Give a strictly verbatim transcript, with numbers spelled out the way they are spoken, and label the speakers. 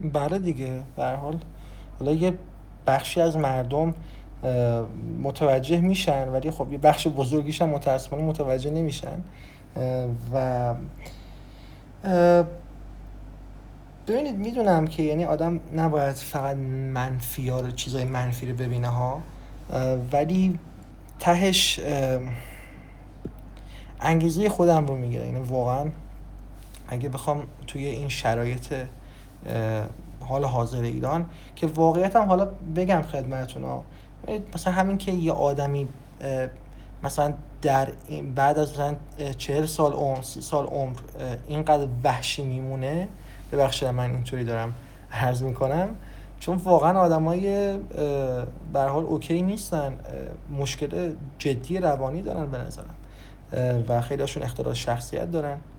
Speaker 1: بله دیگه، به هر حال حالا یه بخشی از مردم اه، متوجه میشن، ولی خب یه بخش بزرگیش هم متاسفانه متوجه نمیشن. اه، و اه، ببینید، میدونم که یعنی آدم نباید فقط منفی ها رو، چیزای منفی رو ببینه ها، اه، ولی تهش اه، انگیزه خودم رو میگیره. یعنی واقعا اگه بخوام توی این شرایط اه، حال حاضر ایران، که واقعیت هم حالا بگم خدمتتون ها، مثلا همین که یه آدمی اه، مثلا در این بعد از مثلا چهل سال عمر، سی سال عمر اه، اینقدر وحشی میمونه، ببخشید من اینطوری دارم عرض میکنم، چون واقعا آدمای به هر حال اوکی نیستن، اه، مشکل جدی روانی دارن به نظرم، اه، و خیلی هاشون اختلال شخصیت دارن.